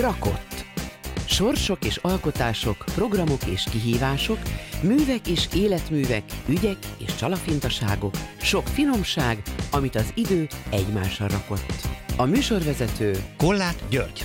Rakott. Sorsok és alkotások, programok és kihívások, művek és életművek, ügyek és csalafintaságok, sok finomság, amit az idő egymásra rakott. A műsorvezető Kolláth György.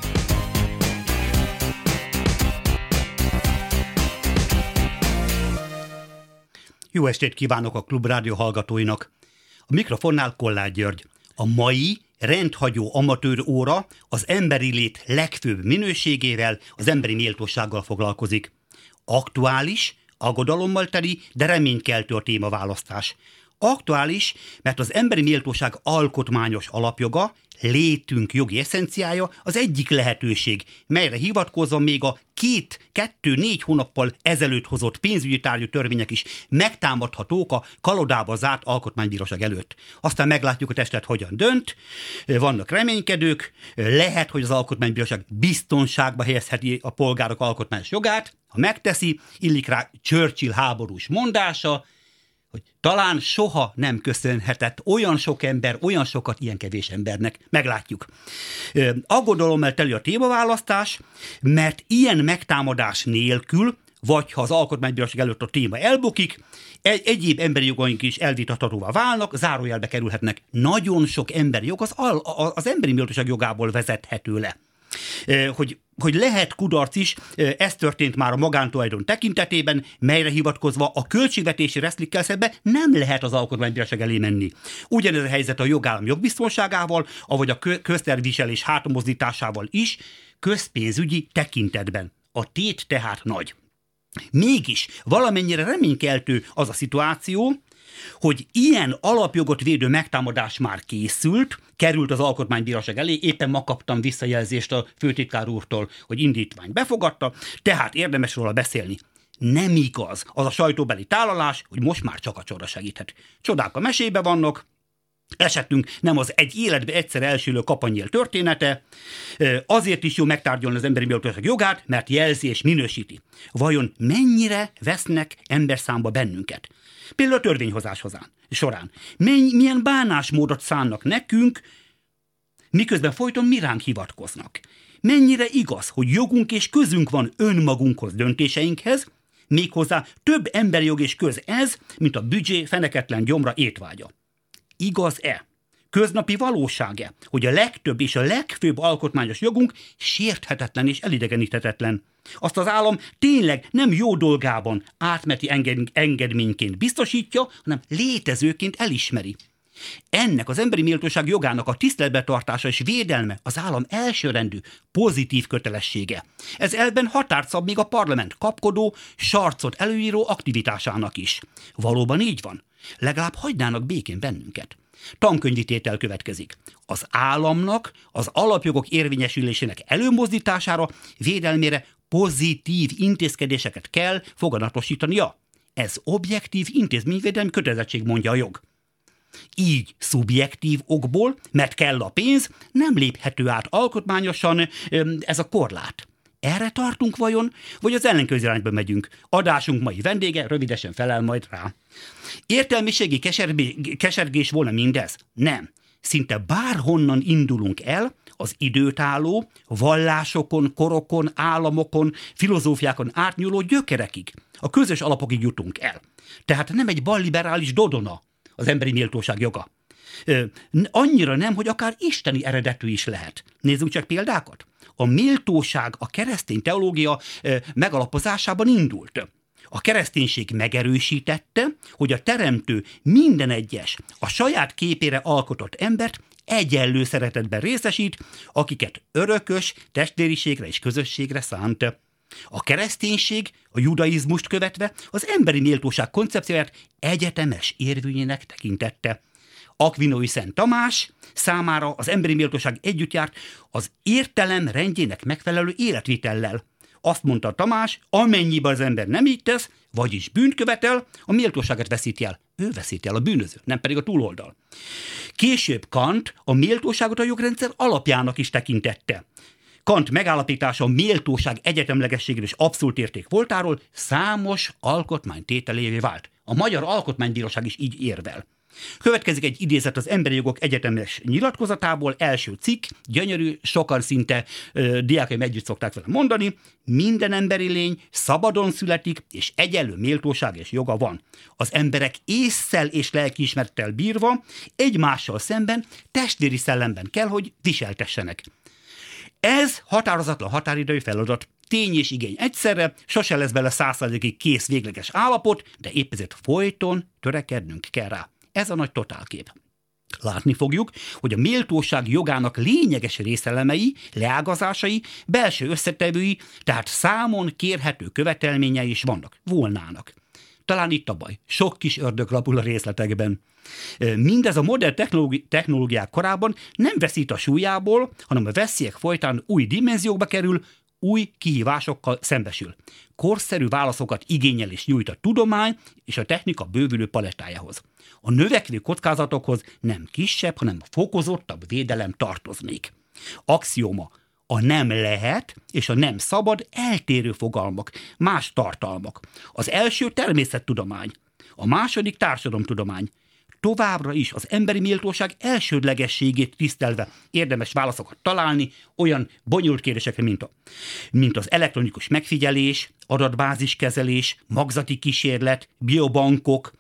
Jó estét kívánok a Klubrádió hallgatóinak! A mikrofonnál Kolláth György. A mai rendhagyó amatőr óra az emberi lét legfőbb minőségével, az emberi méltósággal foglalkozik. Aktuális, aggodalommal teli, de reménykeltő a témaválasztás. Aktuális, mert az emberi méltóság alkotmányos alapjoga, létünk jogi eszenciája az egyik lehetőség, melyre hivatkozva még a 2-4 hónappal ezelőtt hozott pénzügyi tárgyú törvények is megtámadhatók a kalodába zárt alkotmánybíróság előtt. Aztán meglátjuk, a testület hogyan dönt, vannak reménykedők, lehet, hogy az alkotmánybíróság biztonságba helyezheti a polgárok alkotmányos jogát, ha megteszi, illik rá Churchill háborús mondása, hogy talán soha nem köszönhetett olyan sok ember, olyan sokat ilyen kevés embernek. Meglátjuk. Aggodalommal teli a témaválasztás, mert ilyen megtámadás nélkül, vagy ha az alkotmánybíróság előtt a téma elbukik, egyéb emberi jogaink is elvitathatóvá válnak, zárójelbe kerülhetnek. Nagyon sok emberi jog az emberi méltóság jogából vezethető le. Hogy lehet kudarc is, ez történt már a magántulajdon tekintetében, melyre hivatkozva a költségvetési resztlikkel szemben nem lehet az alkotmánybíróság elé menni. Ugyanez a helyzet a jogállam jogbiztonságával, avagy a közterviselés hátramozdításával is, közpénzügyi tekintetben. A tét tehát nagy. Mégis valamennyire reménykeltő az a szituáció, hogy ilyen alapjogot védő megtámadás már készült, került az alkotmánybíróság elé, éppen ma kaptam visszajelzést a főtitkár úrtól, hogy indítványt befogadta, tehát érdemes róla beszélni. Nem igaz az a sajtóbeli tálalás, hogy most már csak a csoda segíthet. Csodák a mesébe vannak, esetünk nem az egy életbe egyszer elsülő kapanyél története, azért is jó megtárgyalni az emberi méltóság jogát, mert jelzi és minősíti. Vajon mennyire vesznek emberszámba bennünket? Például a törvényhozás során. Milyen bánásmódot szánnak nekünk, miközben folyton mi ránk hivatkoznak. Mennyire igaz, hogy jogunk és közünk van önmagunkhoz döntéseinkhez, méghozzá több emberi jog és köz ez, mint a büdzsé feneketlen gyomra étvágya. Igaz-e? Köznapi valóság-e, hogy a legtöbb és a legfőbb alkotmányos jogunk sérthetetlen és elidegeníthetetlen? Azt az állam tényleg nem jó dolgában átmeneti engedményként biztosítja, hanem létezőként elismeri. Ennek az emberi méltóság jogának a tiszteletbe tartása és védelme az állam elsőrendű, pozitív kötelessége. Ez elben határt szab még a parlament kapkodó, sarcot előíró aktivitásának is. Valóban így van. Legalább hagynának békén bennünket. Tankönyvi tétel következik. Az államnak az alapjogok érvényesülésének előmozdítására, védelmére pozitív intézkedéseket kell foganatosítania. Ez objektív intézményvédelmi kötelezettség, mondja a jog. Így szubjektív okból, mert kell a pénz, nem léphető át alkotmányosan ez a korlát. Erre tartunk vajon, vagy az ellenkező irányba megyünk? Adásunk mai vendége rövidesen felel majd rá. Értelmiségi kesergés volna mindez? Nem. Szinte bárhonnan indulunk el, az időtálló, vallásokon, korokon, államokon, filozófiákon átnyúló gyökerekig, a közös alapokig jutunk el. Tehát nem egy balliberális dodona az emberi méltóság joga. Annyira nem, hogy akár isteni eredetű is lehet. Nézzünk csak példákat. A méltóság a keresztény teológia megalapozásában indult. A kereszténység megerősítette, hogy a teremtő minden egyes, a saját képére alkotott embert egyenlő szeretetben részesít, akiket örökös testvériségre és közösségre szánt. A kereszténység, a judaizmust követve az emberi méltóság koncepcióját egyetemes érvényének tekintette. Akvinói Szent Tamás számára az emberi méltóság együtt járt az értelem rendjének megfelelő életvitellel. Azt mondta Tamás, amennyiben az ember nem így tesz, vagyis bűnt követel, a méltóságát veszíti el. Ő veszíti el, a bűnöző, nem pedig a túloldal. Később Kant a méltóságot a jogrendszer alapjának is tekintette. Kant megállapítása a méltóság egyetemlegességről és abszolút érték voltáról számos alkotmány tételévé vált. A Magyar Alkotmánybíróság is így érvel. Következik egy idézet az Emberi Jogok Egyetemes nyilatkozatából, első cikk, gyönyörű, sokan szinte diákaim együtt szokták vele mondani: minden emberi lény szabadon születik, és egyenlő méltóság és joga van. Az emberek ésszel és lelkiismerettel bírva egymással szemben testvéri szellemben kell, hogy viseltessenek. Ez határozatlan határidejű feladat. Tény és igény egyszerre, sose lesz bele 100%-ig kész végleges állapot, de épp ezért folyton törekednünk kell rá. Ez a nagy totálkép. Látni fogjuk, hogy a méltóság jogának lényeges részelemei, leágazásai, belső összetevői, tehát számon kérhető követelményei is volnának. Talán itt a baj. Sok kis ördög lapul a részletekben. Mindez a modern technológiák korában nem veszít a súlyából, hanem a veszélyek folytán új dimenziókba kerül, új kihívásokkal szembesül. Korszerű válaszokat igényel és nyújt a tudomány és a technika bővülő palettájához. A növekvő kockázatokhoz nem kisebb, hanem fokozottabb védelem tartoznék. Axióma: a nem lehet és a nem szabad eltérő fogalmak, más tartalmak. Az első természettudomány, a második társadalomtudomány. Továbbra is az emberi méltóság elsődlegességét tisztelve érdemes válaszokat találni olyan bonyolult kérdésekre, mint az elektronikus megfigyelés, adatbáziskezelés, magzati kísérlet, biobankok,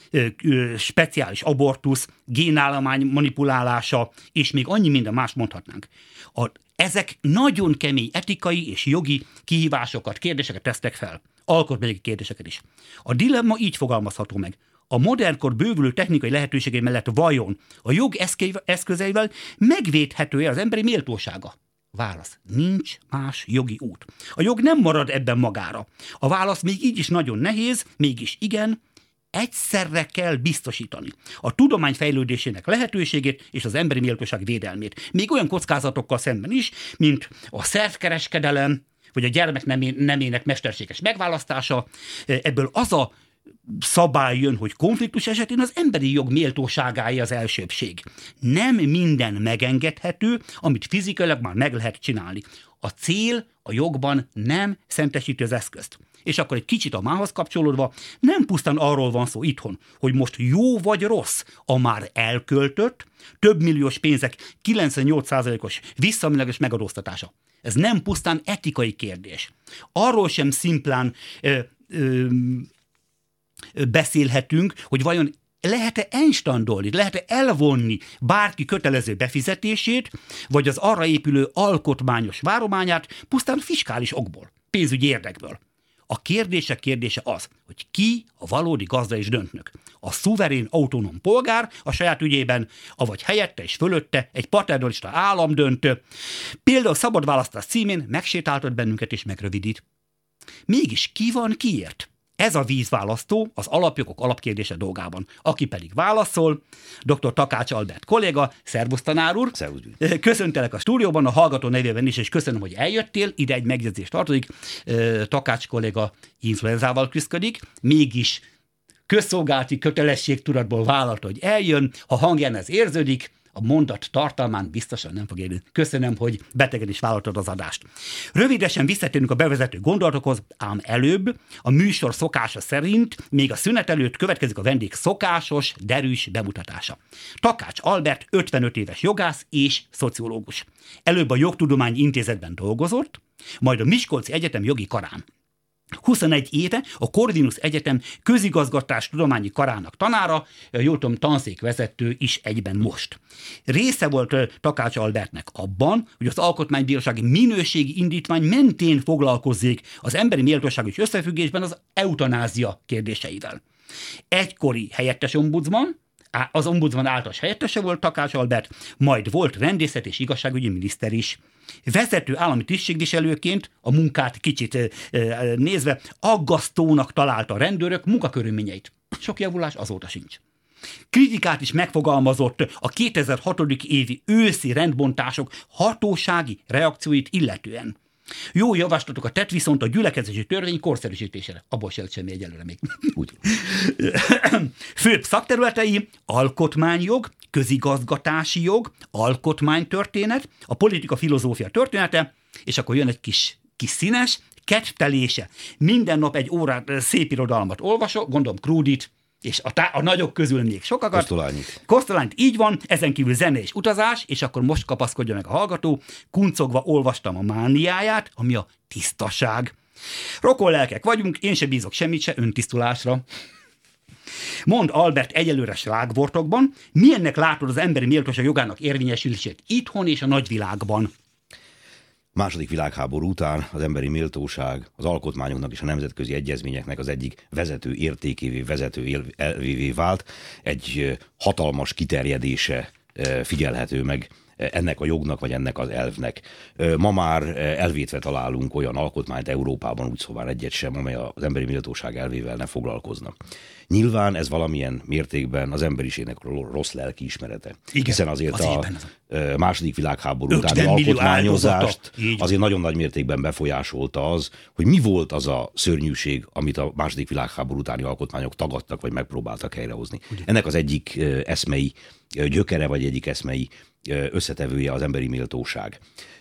speciális abortusz, génállomány manipulálása, és még annyi minden más mondhatnánk. Ezek nagyon kemény etikai és jogi kihívásokat, kérdéseket tesznek fel. Alkotmányi kérdéseket is. A dilemma így fogalmazható meg: a modernkor bővülő technikai lehetőségei mellett vajon a jog eszközeivel megvédhető-e az emberi méltósága? Válasz: nincs más jogi út. A jog nem marad ebben magára. A válasz még így is nagyon nehéz, mégis igen, egyszerre kell biztosítani a tudomány fejlődésének lehetőségét és az emberi méltóság védelmét. Még olyan kockázatokkal szemben is, mint a szervkereskedelem, vagy a gyermek nemének mesterséges megválasztása. Ebből az a szabály jön, hogy konfliktus esetén az emberi jog méltóságáé az elsőbbség. Nem minden megengedhető, amit fizikailag már meg lehet csinálni. A cél a jogban nem szentesíti az eszközt. És akkor egy kicsit a mához kapcsolódva, nem pusztán arról van szó itthon, hogy most jó vagy rossz a már elköltött, több milliós pénzek 98%-os visszamenőleges megadóztatása. Ez nem pusztán etikai kérdés. Arról sem szimplán beszélhetünk, hogy vajon lehet-e enstandolni, lehet-e elvonni bárki kötelező befizetését, vagy az arra épülő alkotmányos várományát pusztán fiskális okból, pénzügyi érdekből. A kérdése az, hogy ki a valódi gazda és döntnök. A szuverén autonóm polgár a saját ügyében, avagy helyette és fölötte egy paternalista állam dönt. Például szabad választás címén megsétáltat bennünket és megrövidít. Mégis ki van kiért? Ez a vízválasztó az alapjogok alapkérdése dolgában. Aki pedig válaszol, dr. Takács Albert kolléga. Szervusz, tanár úr! Szervusz. Köszöntelek a stúdióban, a hallgató nevében is, és köszönöm, hogy eljöttél. Ide egy megjegyzés tartozik. Takács kolléga influenzával küszködik, mégis közszolgálati kötelességtudatból vállalta, hogy eljön. Ha hangján ez érződik, a mondat tartalmán biztosan nem fog érni. Köszönöm, hogy betegen is vállaltad az adást. Rövidesen visszatérünk a bevezető gondolatokhoz, ám előbb a műsor szokása szerint még a szünet előtt következik a vendég szokásos, derűs bemutatása. Takács Albert 55 éves jogász és szociológus. Előbb a Jogtudományi Intézetben dolgozott, majd a Miskolci Egyetem jogi karán. 21 éve a Corvinus Egyetem közigazgatás tudományi karának tanára, jól tudom, tanszékvezető is egyben most. Része volt Takács Albertnek abban, hogy az Alkotmánybírósági minőségi indítvány mentén foglalkozzék az emberi méltóságos összefüggésben az eutanázia kérdéseivel. Egykori helyettes ombudsman, az ombudsman általános helyettese volt Takács Albert, majd volt rendészet és igazságügyi miniszter is. Vezető állami tisztségviselőként a munkát kicsit nézve aggasztónak találta a rendőrök munkakörülményeit. Sok javulás azóta sincs. Kritikát is megfogalmazott a 2006. évi őszi rendbontások hatósági reakcióit illetően. Jó javaslatokat tett viszont a gyülekezési törvény korszerűsítésére. Abból se semmi egyelőre még. Úgy. Főbb szakterületei alkotmányjog, közigazgatási jog, alkotmánytörténet, a politika filozófia története, és akkor jön egy kis színes, kedvtelése. Minden nap egy órát szép irodalmat olvasok, gondolom Krúdit, és a nagyok közül még sokakat. Kosztolányit, így van, ezen kívül zene és utazás, és akkor most kapaszkodja meg a hallgató, kuncogva olvastam a mániáját, ami a tisztaság. Rokon lelkek vagyunk, én se bízok semmit se öntisztulásra. Mond Albert egyelőre slágvortokban, milyennek látod az emberi méltóság jogának érvényesülését itthon és a nagyvilágban? II. Világháború után az emberi méltóság az alkotmányoknak és a nemzetközi egyezményeknek az egyik vezető értékévé, vezető elvévé vált. Egy hatalmas kiterjedése figyelhető meg ennek a jognak, vagy ennek az elvnek. Ma már elvétve találunk olyan alkotmányt Európában, úgy szóval egyet sem, amely az emberi méltóság elvével ne foglalkozna. Nyilván ez valamilyen mértékben az emberiségnek rossz lelkiismerete. Igen, hiszen azért a II. Világháború 50 utáni alkotmányozást áldozata. azért nagyon nagy mértékben befolyásolta az, hogy mi volt az a szörnyűség, amit a II. Világháború utáni alkotmányok tagadtak, vagy megpróbáltak helyrehozni. Ugye. Ennek az egyik eszmei gyökere, vagy egyik eszmei összetevője az emberi méltóság.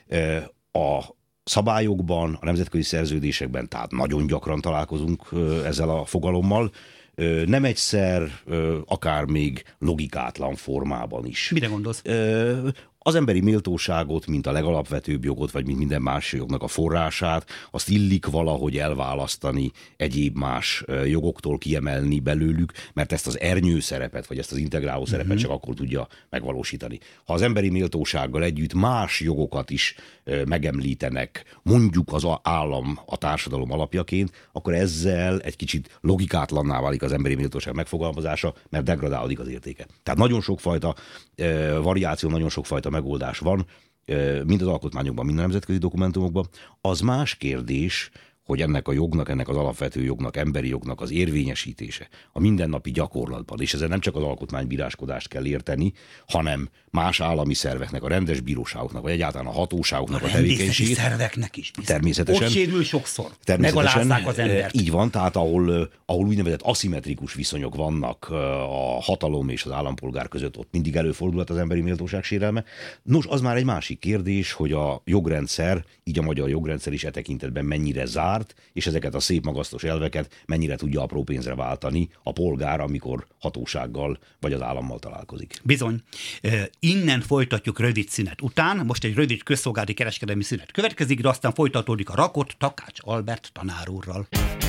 A szabályokban, a nemzetközi szerződésekben, tehát nagyon gyakran találkozunk ezzel a fogalommal, nem egyszer, akár még logikátlan formában is. Mire gondolsz? Az emberi méltóságot, mint a legalapvetőbb jogot, vagy mint minden más jognak a forrását, azt illik valahogy elválasztani egyéb más jogoktól, kiemelni belőlük, mert ezt az ernyő szerepet, vagy ezt az integráló szerepet csak akkor tudja megvalósítani. Ha az emberi méltósággal együtt más jogokat is megemlítenek, mondjuk az állam a társadalom alapjaként, akkor ezzel egy kicsit logikátlanná válik az emberi méltóság megfogalmazása, mert degradálódik az értéke. Tehát nagyon sokfajta variáció, nagyon sokfajta megoldás van, mind az alkotmányokban, mind a nemzetközi dokumentumokban. Az más kérdés, hogy ennek a jognak, ennek az alapvető jognak, emberi jognak az érvényesítése a mindennapi gyakorlatban, és ezzel nem csak az alkotmánybíráskodást kell érteni, hanem más állami szerveknek, a rendes bíróságoknak, vagy egyáltalán a hatóságoknak a tevékenységét. A szerveknek is. Természetesen. Ott sérül sokszor. Megalázzák az embert. Így van, tehát ahol úgynevezett aszimmetrikus viszonyok vannak a hatalom és az állampolgár között, ott mindig előfordulhat az emberi méltóság sérelme. Nos, az már egy másik kérdés, hogy a jogrendszer, így a magyar jogrendszer is e tekintetben mennyire zárt, és ezeket a szép magasztos elveket mennyire tudja apró pénzre váltani a polgár, amikor hatósággal vagy az állammal találkozik. Bizony. Innen folytatjuk rövid szünet után. Most egy rövid közszolgálati kereskedelmi szünet következik, de aztán folytatódik a Rakott Takács Albert tanár úrral.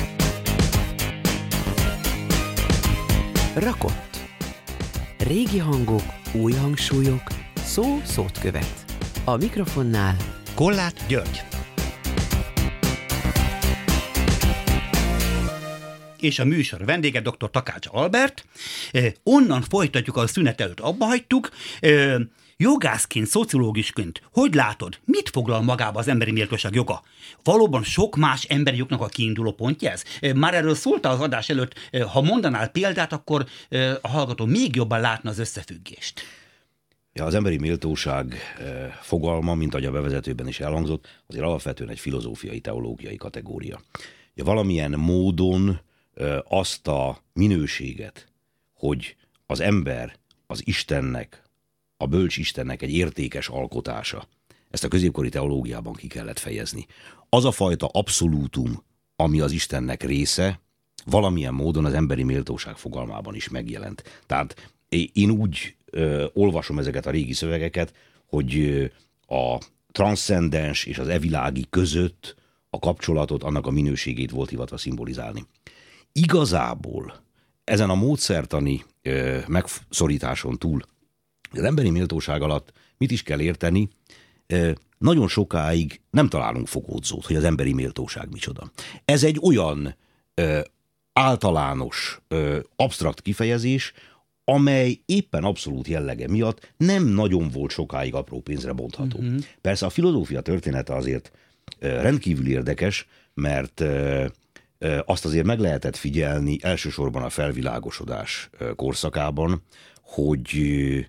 Rakott. Régi hangok, új hangsúlyok, szó szót követ. A mikrofonnál Kollát György. És a műsor vendége dr. Takács Albert. Onnan folytatjuk, a szünet előtt abba hagytuk. Jogászként, szociológusként, hogy látod, mit foglal magába az emberi méltóság joga? Valóban sok más emberi jognak a kiinduló pontja ez? Már erről szóltál az adás előtt, ha mondanál példát, akkor a hallgató még jobban látna az összefüggést. Ja, az emberi méltóság fogalma, mint ahogy a bevezetőben is elhangzott, azért alapvetően egy filozófiai, teológiai kategória. Ja, valamilyen módon azt a minőséget, hogy az ember az Istennek, a bölcs Istennek egy értékes alkotása, ezt a középkori teológiában ki kellett fejezni. Az a fajta abszolútum, ami az Istennek része, valamilyen módon az emberi méltóság fogalmában is megjelent. Tehát én úgy olvasom ezeket a régi szövegeket, hogy a transzcendens és az evilági között a kapcsolatot, annak a minőségét volt hivatva szimbolizálni. Igazából ezen a módszertani megszorításon túl az emberi méltóság alatt mit is kell érteni, nagyon sokáig nem találunk fogódzót, hogy az emberi méltóság micsoda. Ez egy olyan általános, absztrakt kifejezés, amely éppen abszolút jellege miatt nem nagyon volt sokáig apró pénzre bontható. Persze a filozófia története azért rendkívül érdekes, mert azt azért meg lehetett figyelni elsősorban a felvilágosodás korszakában, hogy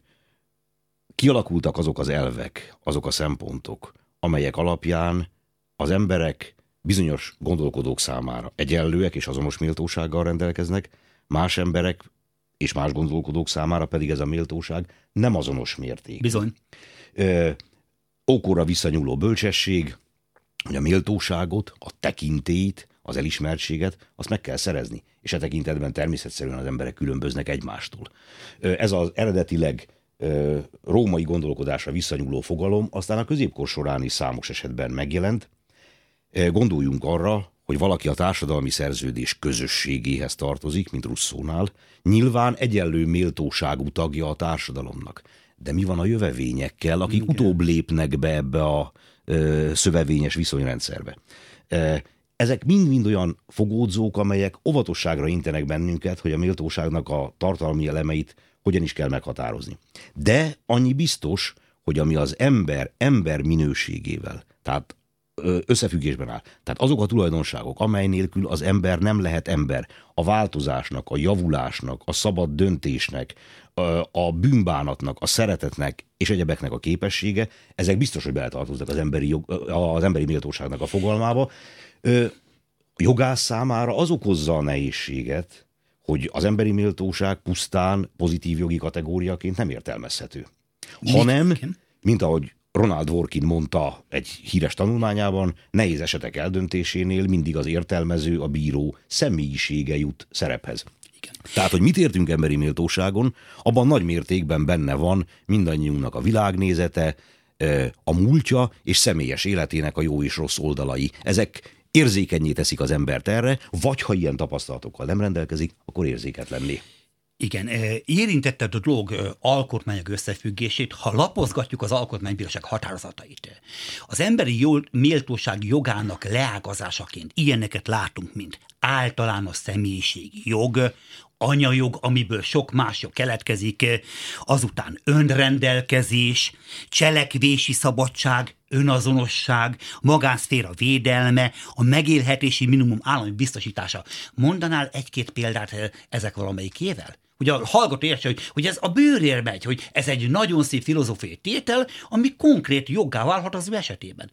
kialakultak azok az elvek, azok a szempontok, amelyek alapján az emberek bizonyos gondolkodók számára egyenlőek és azonos méltósággal rendelkeznek, más emberek és más gondolkodók számára pedig ez a méltóság nem azonos mérték. Bizony. Ókorra visszanyúló bölcsesség, hogy a méltóságot, a tekintélyt az elismertséget, azt meg kell szerezni. És e tekintetben természetszerűen az emberek különböznek egymástól. Ez az eredetileg római gondolkodásra visszanyúló fogalom aztán a középkor során is számos esetben megjelent. Gondoljunk arra, hogy valaki a társadalmi szerződés közösségéhez tartozik, mint Rousseaunál, nyilván egyenlő méltóságú tagja a társadalomnak. De mi van a jövevényekkel, akik utóbb lépnek be ebbe a szövevényes viszonyrendszerbe? Ezek mind-mind olyan fogódzók, amelyek óvatosságra intenek bennünket, hogy a méltóságnak a tartalmi elemeit hogyan is kell meghatározni. De annyi biztos, hogy ami az ember minőségével, tehát összefüggésben áll. Tehát azok a tulajdonságok, amely nélkül az ember nem lehet ember, a változásnak, a javulásnak, a szabad döntésnek, a bűnbánatnak, a szeretetnek és egyebeknek a képessége, ezek biztos, hogy beletartoznak az emberi méltóságnak a fogalmába. Jogász számára az okozza a nehézséget, hogy az emberi méltóság pusztán pozitív jogi kategóriaként nem értelmezhető. Hanem, mint ahogy Ronald Dworkin mondta egy híres tanulmányában, nehéz esetek eldöntésénél mindig az értelmező, a bíró személyisége jut szerephez. Igen. Tehát, hogy mit értünk emberi méltóságon, abban nagy mértékben benne van mindannyiunknak a világnézete, a múltja és személyes életének a jó és rossz oldalai. Ezek érzékenyé teszik az embert erre, vagy ha ilyen tapasztalatokkal nem rendelkezik, akkor érzéketlenné. Igen, érintetted a dolog alkotmányok összefüggését, ha lapozgatjuk az alkotmánybíróság határozatait. Az emberi méltóság jogának leágazásaként ilyeneket látunk, mint általános személyiségi jog, anyajog, amiből sok más jog keletkezik, azután önrendelkezés, cselekvési szabadság, önazonosság, magánszféra védelme, a megélhetési minimum állami biztosítása. Mondanál egy-két példát ezek valamelyikével? Hogy a hallgató értse, hogy ez a bőrére megy, hogy ez egy nagyon szép filozófiai tétel, ami konkrét joggá válhat az ő esetében.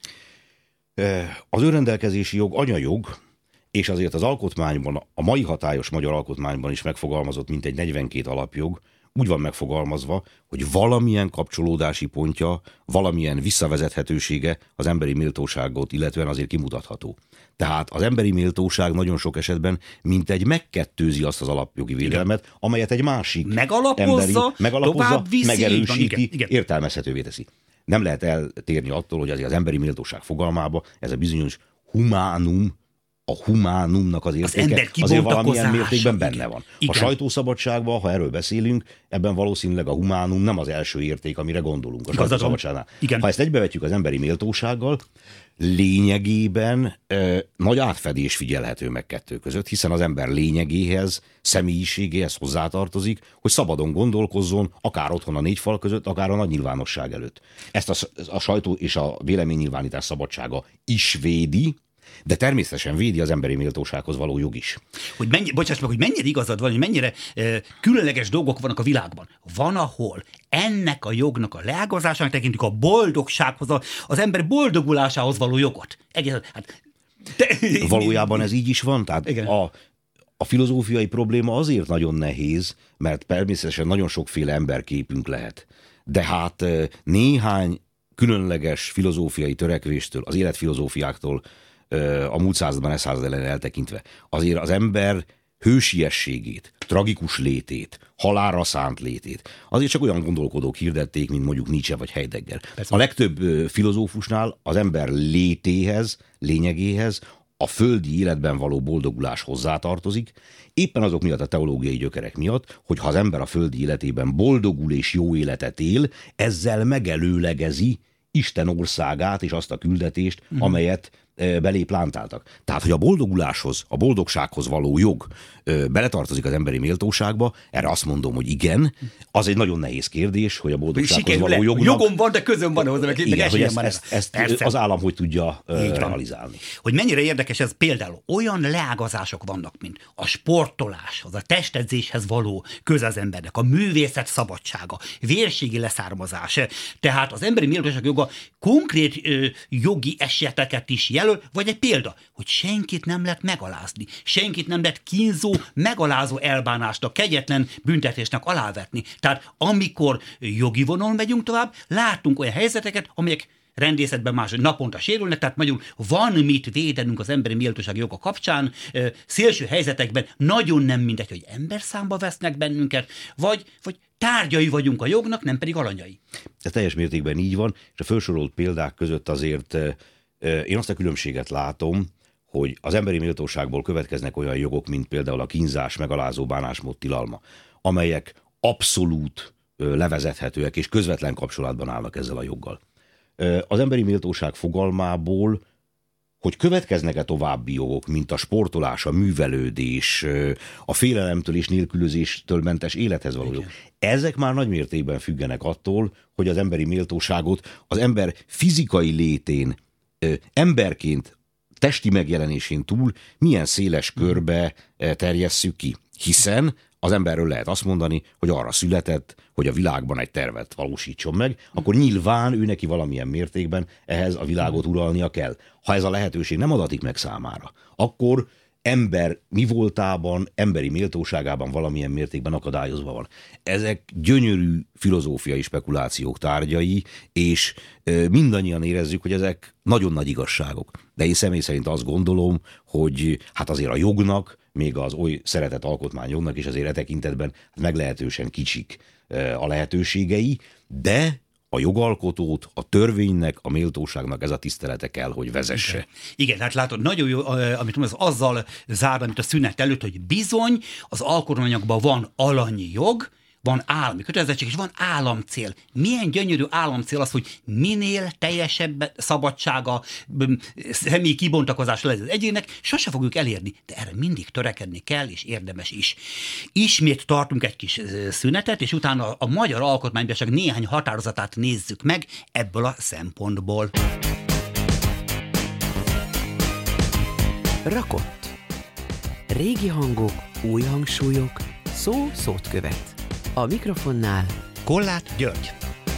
Az önrendelkezési jog anyajog, és azért az alkotmányban, a mai hatályos magyar alkotmányban is megfogalmazott mintegy 42 alapjog, úgy van megfogalmazva, hogy valamilyen kapcsolódási pontja, valamilyen visszavezethetősége az emberi méltóságot illetően azért kimutatható. Tehát az emberi méltóság nagyon sok esetben mintegy megkettőzi azt az alapjogi védelmet, amelyet egy másik megalapozza, megerősíti, értelmezhetővé teszi. Nem lehet eltérni attól, hogy azért az emberi méltóság fogalmába ez a bizonyos humánum, a humánumnak az értéke azért valamilyen mértékben benne van. Igen. A sajtószabadságban, ha erről beszélünk, ebben valószínűleg a humánum nem az első érték, amire gondolunk a sajtószabadságnál. Ha ezt egybevetjük az emberi méltósággal, lényegében nagy átfedés figyelhető meg kettő között, hiszen az ember lényegéhez, személyiségéhez hozzátartozik, hogy szabadon gondolkozzon, akár otthon a négy fal között, akár a nagy nyilvánosság előtt. Ezt a sajtó és a véleménynyilvánítás szabadsága is védi, de természetesen védi az emberi méltósághoz való jog is. Bocsáss meg, hogy mennyire igazad van, hogy mennyire különleges dolgok vannak a világban. Van, ahol ennek a jognak a leágazásának tekintjük a boldogsághoz, az ember boldogulásához való jogot. Valójában ez így is van. Tehát a filozófiai probléma azért nagyon nehéz, mert természetesen nagyon sokféle emberképünk lehet. De hát néhány különleges filozófiai törekvéstől, az életfilozófiáktól, a múlt században, század elején eltekintve, azért az ember hősiességét, tragikus létét, halálra szánt létét, azért csak olyan gondolkodók hirdették, mint mondjuk Nietzsche vagy Heidegger. Persze. A legtöbb filozófusnál az ember létéhez, lényegéhez, a földi életben való boldogulás hozzátartozik, éppen azok miatt a teológiai gyökerek miatt, hogy ha az ember a földi életében boldogul és jó életet él, ezzel megelőlegezi Isten országát és azt a küldetést, amelyet belé plántáltak. Tehát, hogy a boldoguláshoz, a boldogsághoz való jog beletartozik az emberi méltóságba, erre azt mondom, hogy igen, az egy nagyon nehéz kérdés, hogy a boldogsághoz való jognak... Jogom van, de közöm van hozzá, igen, hogy ezt az állam hogy tudja realizálni. Hogy mennyire érdekes ez, például olyan leágazások vannak, mint a sportoláshoz, a testedzéshez való köze az embernek, a művészet szabadsága, vérségi leszármazás. Tehát az emberi méltóság joga konkrét jogi eseteket is jelöl, vagy egy példa, hogy senkit nem lehet megalázni, senkit nem lehet kínzó, megalázó elbánásnak, kegyetlen büntetésnek alávetni. Tehát amikor jogi vonalon megyünk tovább, látunk olyan helyzeteket, amelyek rendészetben más naponta sérülnek, tehát magyarul van mit védenünk az emberi méltóság joga kapcsán, szélső helyzetekben nagyon nem mindegy, hogy emberszámba vesznek bennünket, vagy tárgyai vagyunk a jognak, nem pedig alanyai. Ez teljes mértékben így van, és a felsorolt példák között azért én azt a különbséget látom, hogy az emberi méltóságból következnek olyan jogok, mint például a kínzás, megalázó bánásmód tilalma, amelyek abszolút levezethetőek és közvetlen kapcsolatban állnak ezzel a joggal. Az emberi méltóság fogalmából, hogy következnek-e további jogok, mint a sportolás, a művelődés, a félelemtől és nélkülözéstől mentes élethez való jog. Ezek már nagy mértékben függenek attól, hogy az emberi méltóságot az ember fizikai létén, emberként, testi megjelenésén túl milyen széles körbe terjesszük ki. Hiszen az emberről lehet azt mondani, hogy arra született, hogy a világban egy tervet valósítson meg, akkor nyilván ő neki valamilyen mértékben ehhez a világot uralnia kell. Ha ez a lehetőség nem adatik meg számára, akkor ember mi voltában, emberi méltóságában valamilyen mértékben akadályozva van. Ezek gyönyörű filozófiai spekulációk tárgyai, és mindannyian érezzük, hogy ezek nagyon nagy igazságok. De én személy szerint azt gondolom, hogy hát azért a jognak, még az oly szeretett alkotmányjognak is azért e tekintetben meglehetősen kicsik a lehetőségei, de a jogalkotót, a törvénynek, a méltóságnak ez a tisztelete kell, hogy vezesse. Igen, hát látod, nagyon jó, amit mondom, az azzal zár, amit a szünet előtt, hogy bizony az alkotmányokban van alanyi jog, van állami kötelezettség, és van államcél. Milyen gyönyörű államcél az, hogy minél teljesebb szabadsága, személyi kibontakozás lesz az egyének, sose fogjuk elérni, de erre mindig törekedni kell, és érdemes is. Ismét tartunk egy kis szünetet, és utána a Magyar Alkotmánybíróság néhány határozatát nézzük meg ebből a szempontból. Rakott. Régi hangok, új hangsúlyok, szó szót követ. A mikrofonnál Kollát György.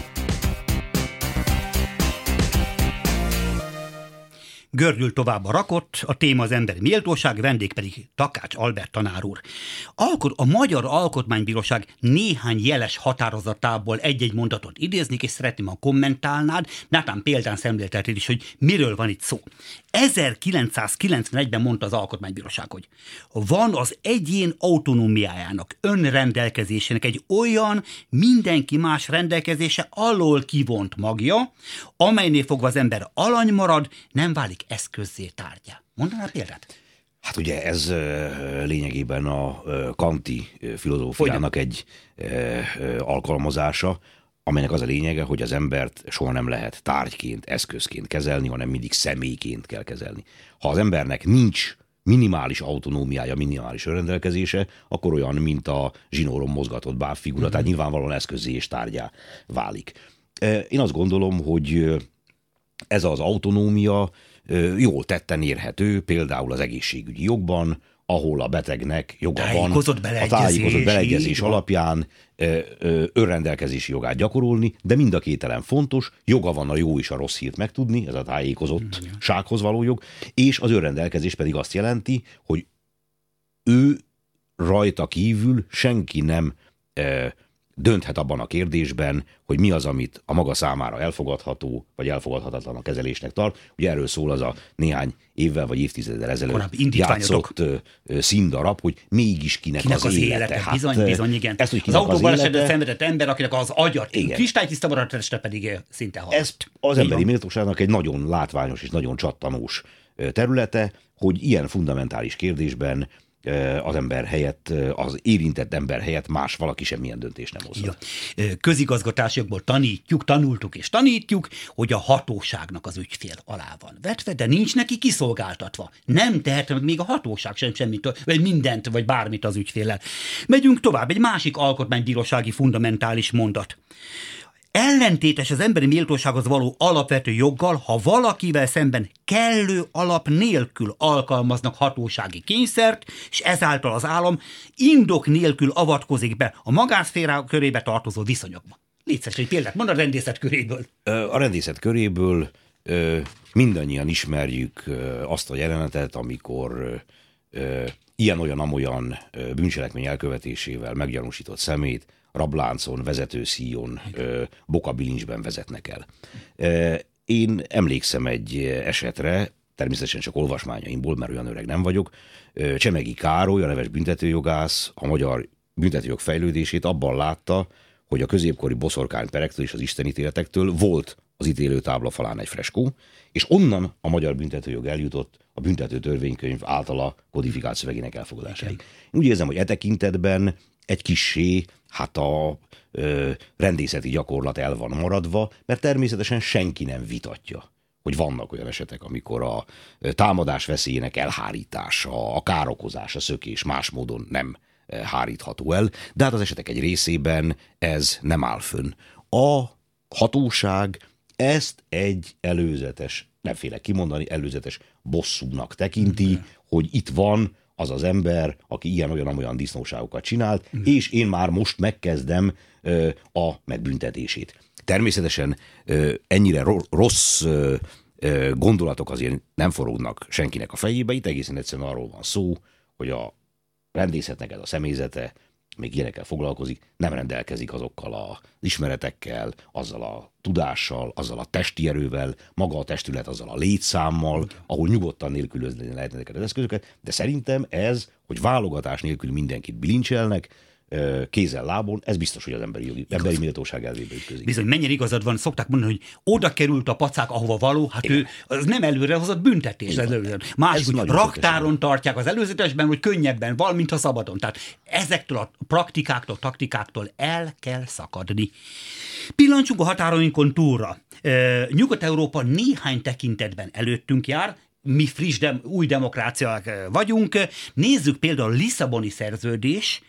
Gördül tovább a Rakott, a téma az emberi méltóság, vendég pedig Takács Albert tanár úr. A Magyar Alkotmánybíróság néhány jeles határozatából egy-egy mondatot idéznék, és szeretném, ha kommentálnád, nátán példán szemlélteted is, hogy miről van itt szó. 1991-ben mondta az Alkotmánybíróság, hogy van az egyén autonómiájának, önrendelkezésének egy olyan mindenki más rendelkezése alól kivont magja, amelynél fogva az ember alany marad, nem válik eszközzé tárgyá. Mondanál példát? Hát ugye ez lényegében a kanti filozófiának egy alkalmazása, amelynek az a lényege, hogy az embert soha nem lehet tárgyként, eszközként kezelni, hanem mindig személyként kell kezelni. Ha az embernek nincs minimális autonómiája, minimális önrendelkezése, akkor olyan, mint a zsinóron mozgatott bábfigura, tehát nyilvánvalóan eszközzé és tárgyá válik. Én azt gondolom, hogy ez az autonómia jól tetten érhető, például az egészségügyi jogban, ahol a betegnek joga van a tájékozott beleegyezés alapján önrendelkezési jogát gyakorolni, de mind a két elem fontos, joga van a jó és a rossz hírt megtudni, ez a tájékozottsághoz való jog, és az önrendelkezés pedig azt jelenti, hogy ő rajta kívül senki nem dönthet abban a kérdésben, hogy mi az, amit a maga számára elfogadható, vagy elfogadhatatlan a kezelésnek tart. Ugye erről szól az a néhány évvel vagy évtizeddel ezelőtt játszott színdarab, hogy mégis kinek az élete. Hát, bizony, igen. Ezt, hogy az autóbalesetben szenvedett ember, akinek az agya kristálytiszta maradt, teste pedig szinte halott. Ez az emberi méltóságnak egy nagyon látványos és nagyon csattanós területe, hogy ilyen fundamentális kérdésben az ember helyett, az érintett ember helyett más valaki semmilyen döntést nem hozhat. Ja. Közigazgatási jogból tanultuk és tanítjuk, hogy a hatóságnak az ügyfél alá van vetve, de nincs neki kiszolgáltatva. Nem tehette meg még a hatóság semmit, vagy mindent, vagy bármit az ügyféllel. Megyünk tovább, egy másik alkotmánybírósági fundamentális mondat. Ellentétes az emberi méltósághoz való alapvető joggal, ha valakivel szemben kellő alap nélkül alkalmaznak hatósági kényszert, és ezáltal az állam indok nélkül avatkozik be a magánszféra körébe tartozó viszonyokba. Légy szíves, egy példát mond a rendészet köréből. A rendészet köréből mindannyian ismerjük azt a jelenetet, amikor ilyen-olyan bűncselekmény elkövetésével meggyanúsított szemét rabláncon, vezetőszíjon, bokabilincsben vezetnek el. Én emlékszem egy esetre, természetesen csak olvasmányaimból, mert olyan öreg nem vagyok. Csemegi Károly, a neves büntetőjogász, a magyar büntetőjog fejlődését abban látta, hogy a középkori boszorkányperektől és az istenítéletektől volt az ítélőtábla falán egy freskó, és onnan a magyar büntetőjog eljutott a büntető törvénykönyv általa kodifikált szövegének elfogadásáig. Én úgy érzem, hogy e tekintetben egy kissé, hát a rendészeti gyakorlat el van maradva, mert természetesen senki nem vitatja, hogy vannak olyan esetek, amikor a támadás veszélyének elhárítása, a károkozás, a szökés más módon nem hárítható el, de hát az esetek egy részében ez nem áll fönn. A hatóság ezt egy előzetes, nem félek kimondani, előzetes bosszúnak tekinti, hogy itt van az az ember, aki ilyen-olyan disznóságokat csinált, és én már most megkezdem a megbüntetését. Természetesen ennyire rossz gondolatok azért nem forognak senkinek a fejébe, itt egészen egyszerűen arról van szó, hogy a rendészetnek ez a személyzete még ilyenekkel foglalkozik, nem rendelkezik azokkal az ismeretekkel, azzal a tudással, azzal a testi erővel, maga a testület azzal a létszámmal, ahol nyugodtan nélkülözni lehetne ezeket az eszközöket, de szerintem ez, hogy válogatás nélkül mindenkit bilincselnek, kézzel, lábon, ez biztos, hogy az emberi méltóság elvébe ütközik. Bizony, mennyire igazad van, szokták mondani, hogy oda került a pacák, ahova való, hát igen. Ő az nem előrehozott büntetés. Másik, hogy raktáron tartják az előzetesben, hogy könnyebben val, mint a szabadon. Tehát ezektől a praktikáktól, taktikáktól el kell szakadni. Pillancsunk a határainkon túlra. Nyugat-Európa néhány tekintetben előttünk jár, mi friss, új demokráciák vagyunk. Nézzük például a Lisszaboni szerződés.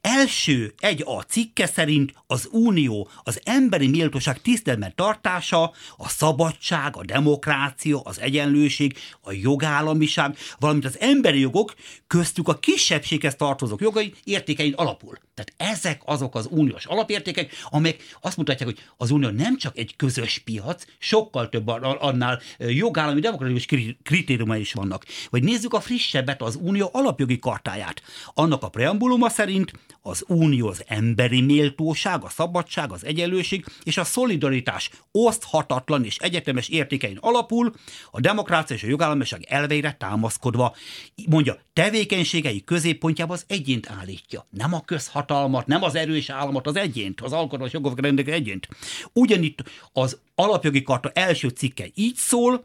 Első 1A cikke szerint az unió az emberi méltóság tiszteletben tartása, a szabadság, a demokrácia, az egyenlőség, a jogállamiság, valamint az emberi jogok, köztük a kisebbséghez tartozók jogai értékein alapul. Tehát ezek azok az uniós alapértékek, amelyek azt mutatják, hogy az unió nem csak egy közös piac, sokkal több annál jogállami demokratikus kritériumai is vannak. Vagy nézzük a frissebbet, az unió alapjogi kartáját. Annak a preambuluma szerint az unió az emberi méltóság, a szabadság, az egyenlőség és a szolidaritás oszthatatlan és egyetemes értékein alapul, a demokrácia és a jogállamiság elveire támaszkodva. Mondja, tevékenységei középpontjába az egyént állítja, nem a közhatalmat, nem az erős államot, az egyént, az alkotmányos jogokat rendelkező egyént. Ugyanitt az alapjogi karta első cikke így szól,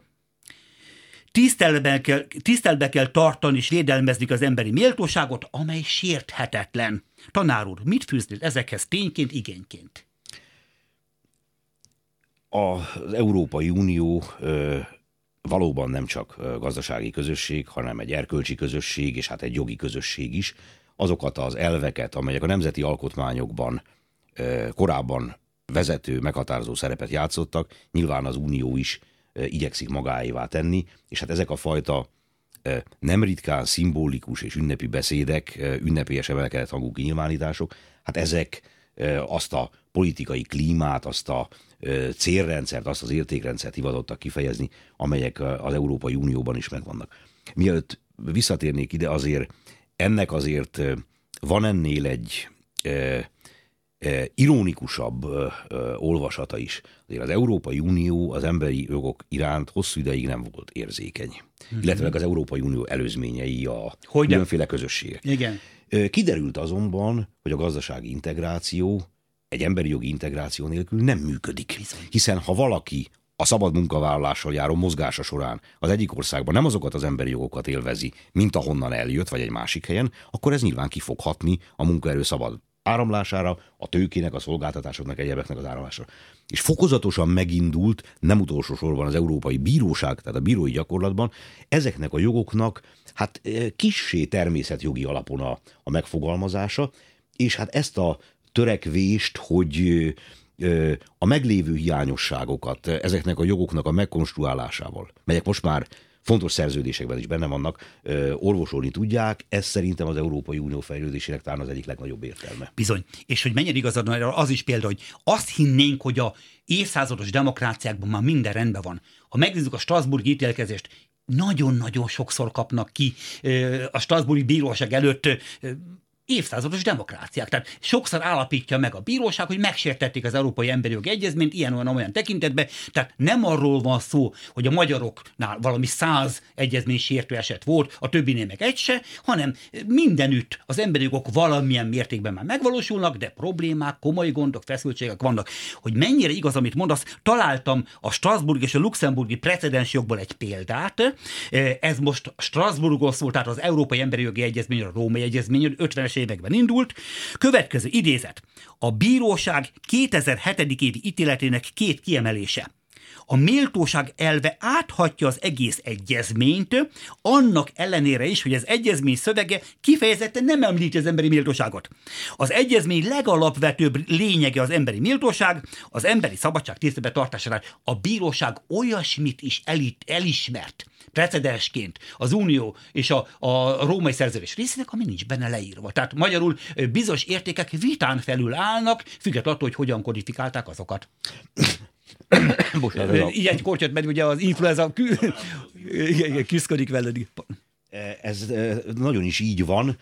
tiszteletbe kell tartani és védelmezni az emberi méltóságot, amely sérthetetlen. Tanár úr, mit fűznél ezekhez tényként, igényként? Az Európai Unió valóban nem csak gazdasági közösség, hanem egy erkölcsi közösség, és hát egy jogi közösség is. Azokat az elveket, amelyek a nemzeti alkotmányokban korábban vezető, meghatározó szerepet játszottak, nyilván az Unió is igyekszik magáévá tenni, és hát ezek a fajta nem ritkán szimbolikus és ünnepi beszédek, ünnepélyes emelkedett hangú kinyilvánítások, hát ezek azt a politikai klímát, azt a célrendszert, azt az értékrendszert hivatottak kifejezni, amelyek az Európai Unióban is megvannak. Mielőtt visszatérnék ide, azért ennek azért van ennél egy ironikusabb olvasata is. Azért az Európai Unió az emberi jogok iránt hosszú ideig nem volt érzékeny. Illetve az Európai Unió előzményei a különféle közösségek. Igen. Kiderült azonban, hogy a gazdasági integráció egy emberi jogi integráció nélkül nem működik. Bizony. Hiszen ha valaki a szabad munkavállalással járó mozgása során az egyik országban nem azokat az emberi jogokat élvezi, mint ahonnan eljött, vagy egy másik helyen, akkor ez nyilván ki fog hatni a munkaerő szabad áramlására, a tőkének, a szolgáltatásoknak, egyebeknek az áramlására. És fokozatosan megindult, nem utolsó sorban az Európai Bíróság, tehát a bírói gyakorlatban, ezeknek a jogoknak hát kissé természetjogi alapon a megfogalmazása, és hát ezt a törekvést, hogy a meglévő hiányosságokat ezeknek a jogoknak a megkonstruálásával, melyek most már fontos szerződésekben is benne vannak, orvosolni tudják, ez szerintem az Európai Unió fejlődésének talán az egyik legnagyobb értelme. Bizony. És hogy mennyire igazad van, az is példa, hogy azt hinnénk, hogy a évszázados demokráciákban már minden rendben van. Ha megnézzük a strasbourgi ítélkezést, nagyon-nagyon sokszor kapnak ki a strasbourgi bíróság előtt évszázados demokráciák. Tehát sokszor állapítja meg a bíróság, hogy megsértették az Európai Emberi Jogi Egyezményt ilyen-olyan tekintetben, tehát nem arról van szó, hogy a magyaroknál valami 100 egyezménysértő eset volt, a többinél meg egy se, hanem mindenütt az emberi jogok valamilyen mértékben már megvalósulnak, de problémák, komoly gondok, feszültségek vannak. Hogy mennyire igaz, amit mondasz, találtam a Strasbourg és a luxemburgi precedens jogból egy példát. Ez most Strasbourgról szólt, tehát az Európai Emberi Jogi Egyezmény, a Római Egyezmény 50-es években indult. Következő idézet. A bíróság 2007. évi ítéletének 2 kiemelése. A méltóság elve áthatja az egész egyezményt, annak ellenére is, hogy az egyezmény szövege kifejezetten nem említi az emberi méltóságot. Az egyezmény legalapvetőbb lényege az emberi méltóság, az emberi szabadság tiszteletben tartására. A bíróság olyasmit is elismert precedensként az Unió és a római szerződés részének, ami nincs benne leírva. Tehát magyarul bizonyos értékek vitán felül állnak, függetlenül attól, hogy hogyan kodifikálták azokat. Így egy kortyot, mert ugye az influenza küszködik veled. Ez nagyon is így van.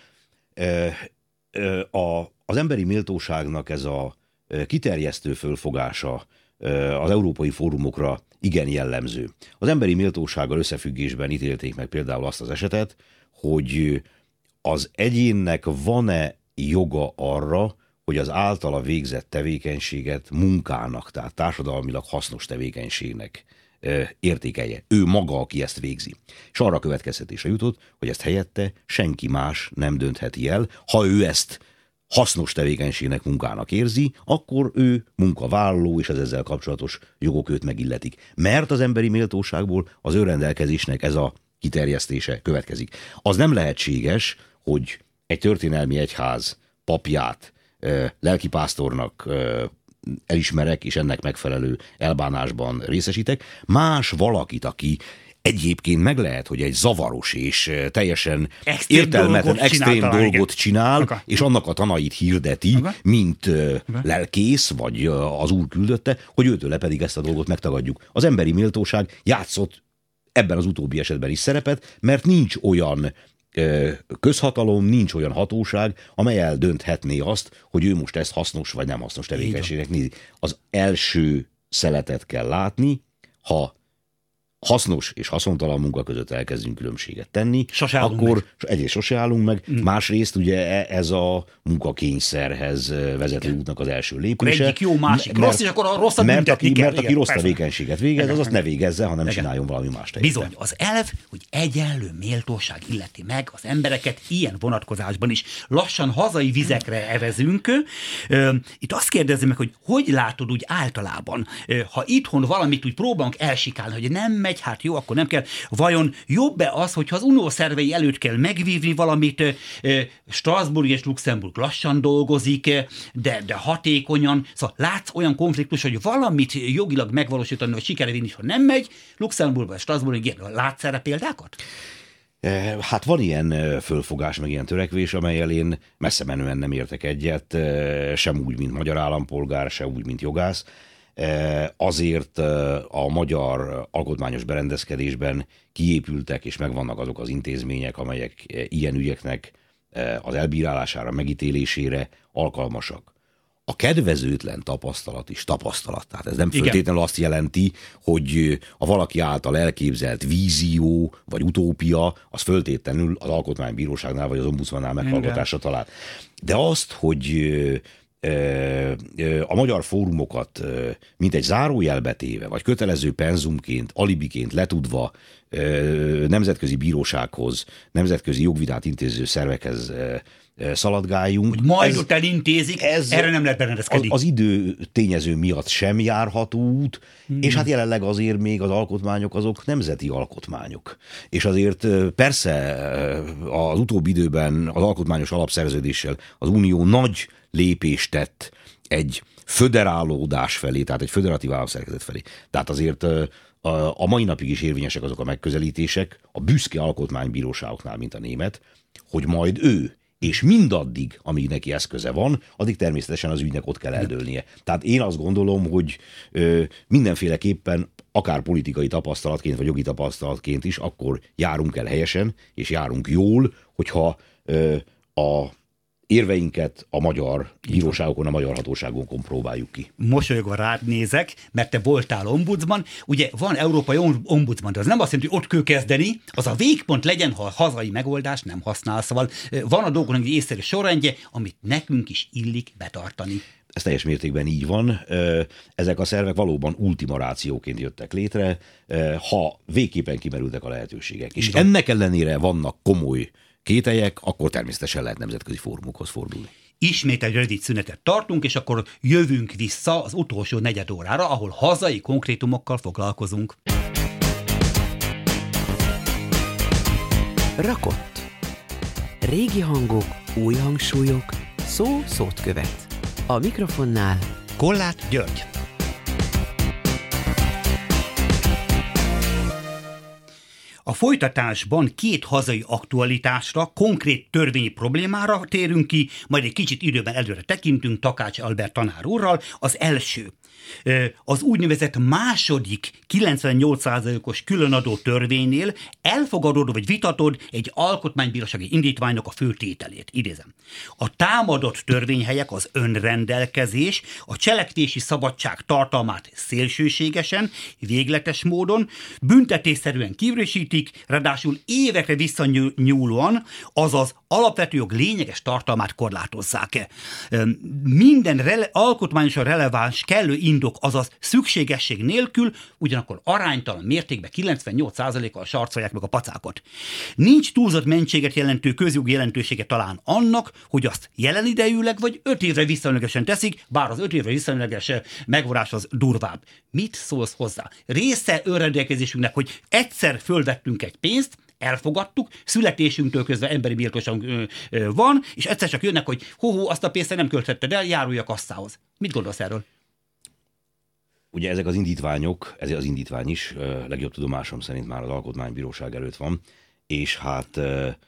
Az emberi méltóságnak ez a kiterjesztő fölfogása az európai fórumokra igen jellemző. Az emberi méltósággal összefüggésben ítélték meg például azt az esetet, hogy az egyénnek van-e joga arra, hogy az általa végzett tevékenységet munkának, tehát társadalmilag hasznos tevékenységnek értékelje. Ő maga, aki ezt végzi. És arra következtetésre jutott, hogy ezt helyette senki más nem döntheti el. Ha ő ezt hasznos tevékenységnek, munkának érzi, akkor ő munkavállaló, és az ezzel kapcsolatos jogok őt megilletik. Mert az emberi méltóságból az önrendelkezésnek ez a kiterjesztése következik. Az nem lehetséges, hogy egy történelmi egyház papját lelkipásztornak elismerek, és ennek megfelelő elbánásban részesítek. Más valakit, aki egyébként meg lehet, hogy egy zavaros és teljesen értelmetlen, extrém dolgot csinál, és annak a tanait hirdeti, mint lelkész, vagy az úr küldötte, hogy őtőle pedig ezt a dolgot megtagadjuk. Az emberi méltóság játszott ebben az utóbbi esetben is szerepet, mert nincs olyan közhatalom, nincs olyan hatóság, amely eldönthetné azt, hogy ő most ezt hasznos vagy nem hasznos tevékenységnek nézi. Az első szeletet kell látni, ha hasznos és haszontalan munka között elkezdünk különbséget tenni, akkor egyrészt sose állunk meg, másrészt ugye ez a munkakényszerhez vezető útnak az első lépése. Egyik jó, másik rossz, és akkor a rosszat büntetni kell. Mert aki rossz tevékenységet végez, az azt ne végezze, hanem csináljon valami más tevékenységet. Bizony, az elv, hogy egyenlő méltóság illeti meg az embereket ilyen vonatkozásban is. Lassan hazai vizekre evezünk. Itt azt kérdezem meg, hogy látod úgy általában, ha itthon valamit úgy próbálunk elsikálni, hogy nem megy, hát jó, akkor nem kell. Vajon jobb-e az, hogyha az unió szervei előtt kell megvívni valamit, Strasbourg és Luxemburg lassan dolgozik, de hatékonyan. Szóval látsz olyan konfliktus, hogy valamit jogilag megvalósítani, hogy sikerre vinni, ha nem megy, Luxemburgban, Strasbourgban, látsz erre példákat? Hát van ilyen fölfogás, meg ilyen törekvés, amellyel én messze menően nem értek egyet, sem úgy, mint magyar állampolgár, sem úgy, mint jogász. Azért a magyar alkotmányos berendezkedésben kiépültek és megvannak azok az intézmények, amelyek ilyen ügyeknek az elbírálására, megítélésére alkalmasak. A kedvezőtlen tapasztalat is tapasztalat. Tehát ez nem feltétlenül azt jelenti, hogy a valaki által elképzelt vízió vagy utópia, az feltétlenül az alkotmánybíróságnál vagy az ombudsmannál meghallgatásra talál. De azt, hogy a magyar fórumokat mint egy zárójelbe téve, vagy kötelező penzumként, alibiként letudva nemzetközi bírósághoz, nemzetközi jogvitát intéző szervekhez szaladgáljunk. Hogy majd ott elintézik, erre nem lehet berendezkedni. Az idő tényező miatt sem járható út, és hát jelenleg azért még az alkotmányok azok nemzeti alkotmányok. És azért persze az utóbbi időben az alkotmányos alapszerződéssel az Unió nagy lépést tett egy föderálódás felé, tehát egy föderatív államszerkezet felé. Tehát azért a mai napig is érvényesek azok a megközelítések a büszke alkotmánybíróságoknál, mint a német, hogy majd ő, és mindaddig, amíg neki eszköze van, addig természetesen az ügynek ott kell eldőlnie. Tehát én azt gondolom, hogy mindenféleképpen akár politikai tapasztalatként, vagy jogi tapasztalatként is, akkor járunk el helyesen, és járunk jól, hogyha a érveinket a magyar bíróságokon, a magyar hatóságokon próbáljuk ki. Mosolyogva rád nézek, mert te voltál ombudsman. Ugye van európai ombudsman, de az nem azt jelenti, hogy ott kell kezdeni, az a végpont legyen, ha a hazai megoldást nem használ. Szóval van a dolgoknak egy észszerű sorrendje, amit nekünk is illik betartani. Ez teljes mértékben így van. Ezek a szervek valóban ultima rációként jöttek létre, ha végképpen kimerültek a lehetőségek. És ennek ellenére vannak komoly kételyek, akkor természetesen lehet nemzetközi fórumokhoz fordulni. Ismét egy rövid szünetet tartunk, és akkor jövünk vissza az utolsó negyed órára, ahol hazai konkrétumokkal foglalkozunk. Rakott. Régi hangok, új hangsúlyok, szó szót követ. A mikrofonnál Kollát György. A folytatásban két hazai aktualitásra, konkrét törvényi problémára térünk ki, majd egy kicsit időben előre tekintünk Takács Albert tanár úrral. Az első, az úgynevezett második 98%-os különadó törvénynél elfogadod vagy vitatod egy alkotmánybírósági indítványnak a fő tételét. Idézem. A támadott törvényhelyek az önrendelkezés, a cselekvési szabadság tartalmát szélsőségesen, végletes módon, büntetésszerűen kivörösítik, ráadásul évekre visszanyúlóan, azaz alapvető jog lényeges tartalmát korlátozzák. Minden alkotmányosan releváns kellő indok, azaz szükségesség nélkül, ugyanakkor aránytalan mértékben 98%-kal sarcolják meg a pacákot. Nincs túlzott mentséget jelentő közjogi jelentősége talán annak, hogy azt jelen idejűleg vagy 5 évre visszamenőlegesen teszik, bár az 5 évre visszamenőleges megvonás az durvább. Mit szólsz hozzá? Része önrendelkezésünknek, hogy egyszer fölvettünk egy pénzt, elfogadtuk, születésünktől közben emberi méltóságunk van, és egyszer csak jönnek, hogy azt a pénzt nem költötted el, járulj a kasszához. Mit gondolsz erről? Ugye ezek az indítványok, ez az indítvány is legjobb tudomásom szerint már az Alkotmánybíróság előtt van, és hát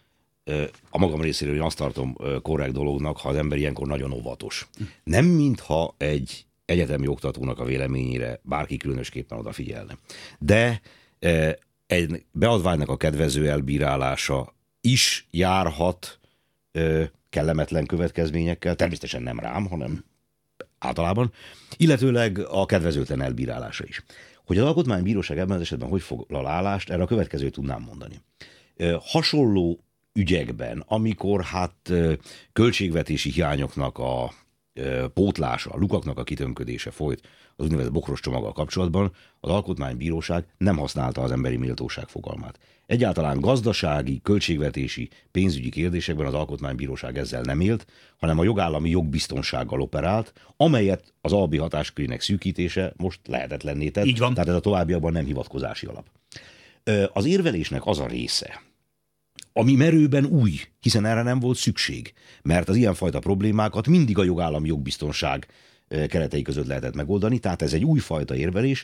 a magam részéről én azt tartom korrekt dolognak, ha az ember ilyenkor nagyon óvatos. Nem mintha egy egyetemi oktatónak a véleményére bárki különösképpen odafigyelne. De egy beadványnak a kedvező elbírálása is járhat kellemetlen következményekkel, természetesen nem rám, hanem általában, illetőleg a kedvezőtlen elbírálása is. Hogy az Alkotmánybíróság ebben az esetben hogy foglal állást, erre a következőt tudnám mondani. Hasonló ügyekben, amikor költségvetési hiányoknak a pótlása, a lukaknak a kitömködése folyt az úgynevezett bokros csomaggal kapcsolatban, az Alkotmánybíróság nem használta az emberi méltóság fogalmát. Egyáltalán gazdasági, költségvetési, pénzügyi kérdésekben az Alkotmánybíróság ezzel nem élt, hanem a jogállami jogbiztonsággal operált, amelyet az albi hatáskörének szűkítése most lehetetlenné tett. Így van. Tehát ez a továbbiakban nem hivatkozási alap. Az érvelésnek az a része, ami merőben új, hiszen erre nem volt szükség, mert az ilyenfajta problémákat mindig a jogállami jogbiztonság keretei között lehetett megoldani, tehát ez egy újfajta érvelés,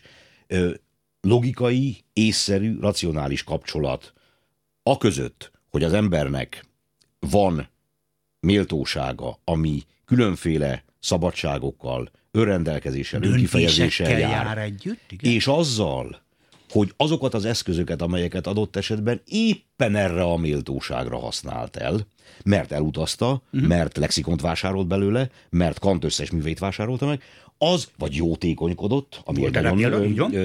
logikai, észszerű, racionális kapcsolat a között, hogy az embernek van méltósága, ami különféle szabadságokkal, önrendelkezéssel, önkifejezéssel jár együtt, igen. És azzal, hogy azokat az eszközöket, amelyeket adott esetben éppen erre a méltóságra használt el, mert elutazta, mert lexikont vásárolt belőle, mert Kant összes művét vásárolta meg, az vagy jótékonykodott, ami egy nagyon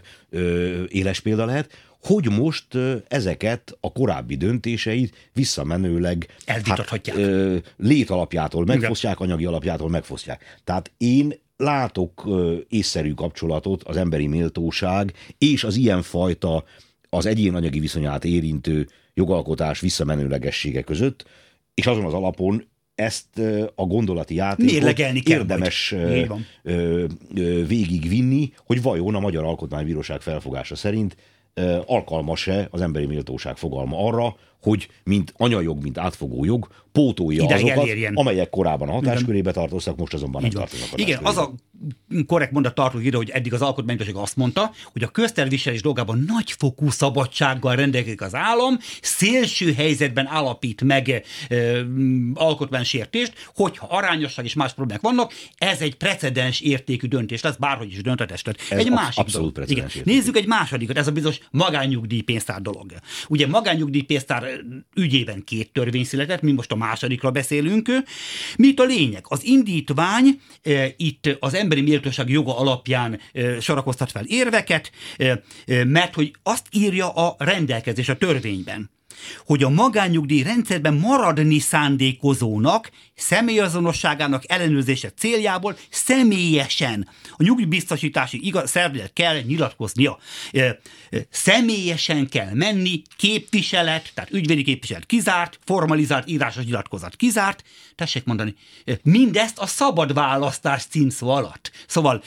éles példa lehet, hogy most ezeket a korábbi döntéseit visszamenőleg elvitathatják. Létalapjától megfosztják, anyagi alapjától megfosztják. Tehát én látok észszerű kapcsolatot az emberi méltóság és az ilyenfajta az egyén anyagi viszonyát érintő jogalkotás visszamenőlegessége között, és azon az alapon ezt a gondolati játékot érdemes végigvinni, hogy vajon a Magyar Alkotmánybíróság felfogása szerint alkalmas-e az emberi méltóság fogalma arra, hogy mint anyajog, mint átfogó jog pótolja azokat, amelyek korábban a hatáskörébe tartoztak, most azonban nem tartoznak hatáskörébe. Igen, az a korrekt mondat tartozik ide, hogy eddig az Alkotmánybíróság azt mondta, hogy a közterviselés dolgában nagyfokú szabadsággal rendelkezik az állam, szélső helyzetben állapít meg alkotmánysértést, hogyha arányosság és más problémák vannak, ez egy precedens értékű döntés lesz, bárhogy is dönt a testület. Egy másik abszolút dolog. precedens értékű. Nézzük egy másodikat, ez a bizonyos magánnyugdíjpénztár dolog. Ugye magánnyugdíjpénztár ügyében 2 törvény született, mi most a másodikra beszélünk. Mi itt a lényeg? Az indítvány itt az emberi méltóság joga alapján sorakoztat fel érveket, mert hogy azt írja a rendelkezés a törvényben, hogy a magánnyugdíj rendszerben maradni szándékozónak személyazonosságának ellenőrzése céljából személyesen a nyugdíjbiztosítási szervezet kell nyilatkoznia. Személyesen kell menni, képviselet, tehát ügyvédi képviselet kizárt, formalizált írásos nyilatkozat kizárt, tessék mondani, mindezt a szabad választás címszó alatt. Szóval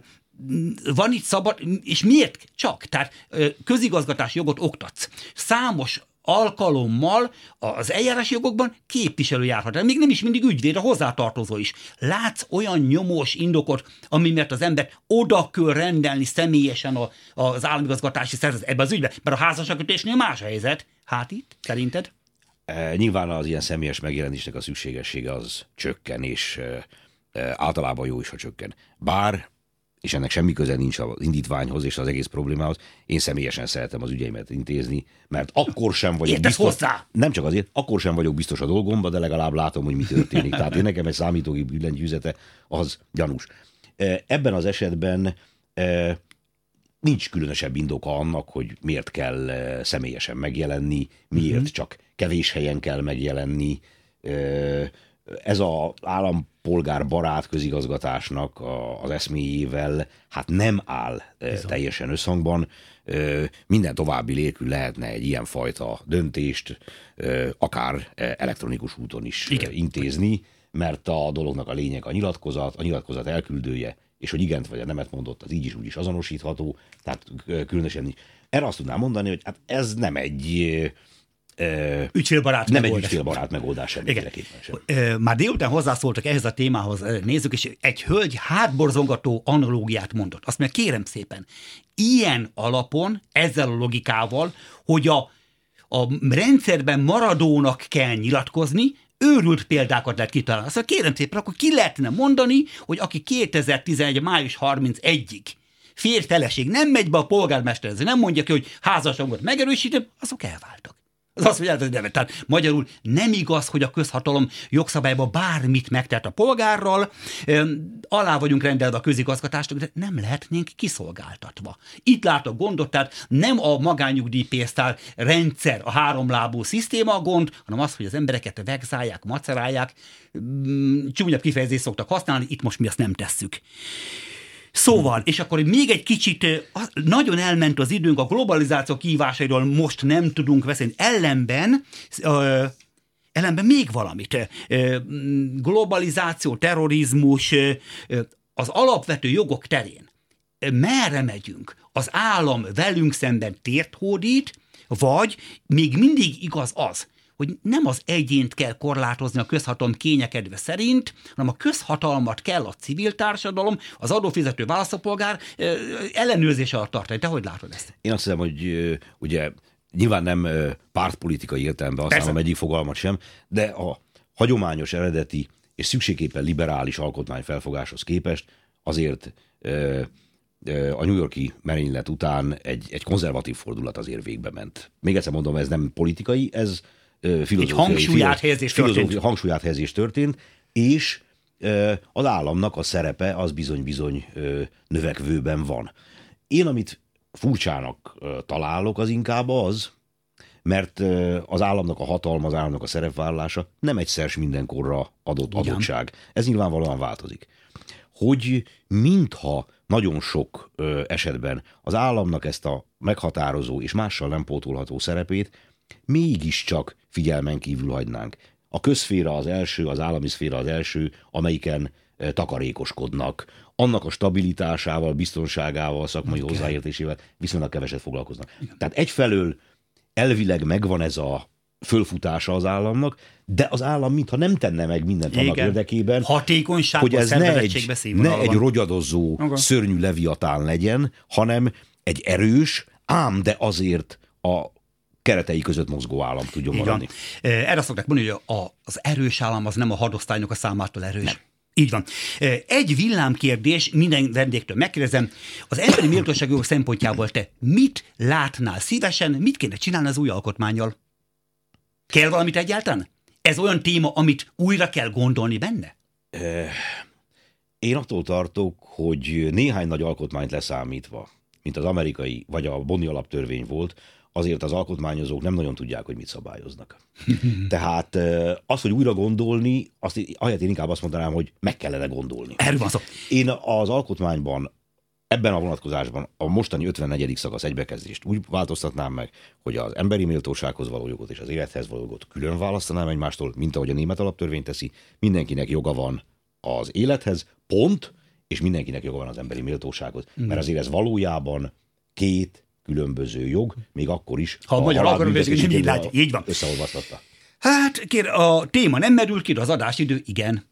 van itt szabad, és miért csak? Tehát közigazgatási jogot oktatsz. Számos alkalommal az eljárási jogokban képviselő járhat, még nem is mindig ügyvéd, a hozzátartozó is. Látsz olyan nyomós indokot, ami miatt az ember oda kell rendelni személyesen az államigazgatási szervezet ebbe az ügybe, mert a házasságkötésnél más a helyzet. Hát itt, szerinted? Nyilván az ilyen személyes megjelenésnek a szükségessége az csökken, és általában jó is, ha csökken. Bár, és ennek semmi köze nincs az indítványhoz és az egész problémához, én személyesen szeretem az ügyeimet intézni, mert akkor sem vagyok biztos. Hozzá? Nem csak azért, akkor sem vagyok biztos a dolgomban, de legalább látom, hogy mi történik. Tehát én nekem egy számítógép billentyűzete az gyanús. Ebben az esetben nincs különösebb indoka annak, hogy miért kell személyesen megjelenni, miért csak kevés helyen kell megjelenni. Ez az állampolgárbarát közigazgatásnak az eszméjével hát nem áll teljesen összhangban. Minden további nélkül lehetne egy ilyenfajta döntést akár elektronikus úton is intézni, mert a dolognak a lényeg a nyilatkozat elküldője, és hogy igent vagy a nemet mondott, az így is úgy is azonosítható, tehát különösen nincs. Erre azt tudnám mondani, hogy hát ez nem egy ügyfélbarát nem megoldás. Egy ügyfélbarát megoldás semmiféleképpen sem. Már délután hozzászóltak ehhez a témához, nézzük, és egy hölgy hátborzongató analógiát mondott. Azt mondja, kérem szépen, ilyen alapon, ezzel a logikával, hogy a rendszerben maradónak kell nyilatkozni, őrült példákat lehet kitalálni. Azt mondja, kérem szépen, akkor ki lehetne mondani, hogy aki 2011. május 31-ig férj-feleség nem megy be a polgármesterhez, nem mondja ki, hogy házasságot megerősítem, azok elváltak. Az azt mondja, tehát magyarul nem igaz, hogy a közhatalom jogszabályban bármit megtett a polgárral, alá vagyunk rendelve a közigazgatásnak, de nem lehetnénk kiszolgáltatva. Itt látok gondot, tehát nem a magánnyugdíjpénztár rendszer, a háromlábú szisztéma a gond, hanem az, hogy az embereket vegzálják, macerálják, csúnyabb kifejezést szoktak használni, itt most mi azt nem tesszük. Szóval, és akkor még egy kicsit, nagyon elment az időnk, a globalizáció kihívásairól most nem tudunk beszélni. Ellenben még valamit. Globalizáció, terrorizmus, az alapvető jogok terén. Merre megyünk? Az állam velünk szemben tért hódít, vagy még mindig igaz az, hogy nem az egyént kell korlátozni a közhatalom kényekedve szerint, hanem a közhatalmat kell a civil társadalom, az adófizető választópolgár ellenőrzés alatt tartani. Te hogy látod ezt? Én azt hiszem, hogy ugye nyilván nem pártpolitikai értelemben használom egyik fogalmat sem, de a hagyományos, eredeti és szükségképpen liberális alkotmányfelfogáshoz képest azért a New York-i merénylet után egy konzervatív fordulat azért végbe ment. Még egyszer mondom, ez nem politikai, ez hangsúlyáthelyezés történt, és az államnak a szerepe az bizony-bizony növekvőben van. Én, amit furcsának találok, az inkább az, mert az államnak a hatalma, az államnak a szerepvállalása nem egyszer mindenkorra adott adottság. Ez nyilvánvalóan változik. Hogy mintha nagyon sok esetben az államnak ezt a meghatározó és mással nem pótolható szerepét mégiscsak figyelmen kívül hagynánk. A közszféra az első, az állami szféra az első, amelyiken takarékoskodnak. Annak a stabilitásával, biztonságával, szakmai hozzáértésével viszonylag keveset foglalkoznak. Tehát egyfelől elvileg megvan ez a fölfutása az államnak, de az állam mintha nem tenne meg mindent annak érdekében, hogy ez ne egy rogyadozó, szörnyű leviatán legyen, hanem egy erős, ám de azért a keretei között mozgó állam tudjon maradni. Erre szokták mondani, hogy az erős állam az nem a hadosztálynak a számától erős. Nem. Így van. Egy villámkérdés, minden vendégtől megkérdezem, az emberi méltóságjogok szempontjából te mit látnál szívesen, mit kéne csinálni az új alkotmánnyal? Kell valamit egyáltalán? Ez olyan téma, amit újra kell gondolni benne? Én attól tartok, hogy néhány nagy alkotmányt leszámítva, mint az amerikai vagy a Bonni alaptörvény volt, azért az alkotmányozók nem nagyon tudják, hogy mit szabályoznak. Tehát az, hogy újra gondolni, ahelyett én inkább azt mondanám, hogy meg kellene gondolni. Erről van szó. Én az alkotmányban, ebben a vonatkozásban a mostani 54. szakasz egybekezdést úgy változtatnám meg, hogy az emberi méltósághoz való jogot és az élethez való jogot külön választanám egymástól, mint ahogy a német alaptörvény teszi. Mindenkinek joga van az élethez, pont, és mindenkinek joga van az emberi méltósághoz. Mert azért ez valójában két különböző jog, még akkor is, ha a magyar alkotmányozás nem így látja. Így van. Összeolvasztotta. Hát, a téma nem merül ki, de az adásidő igen.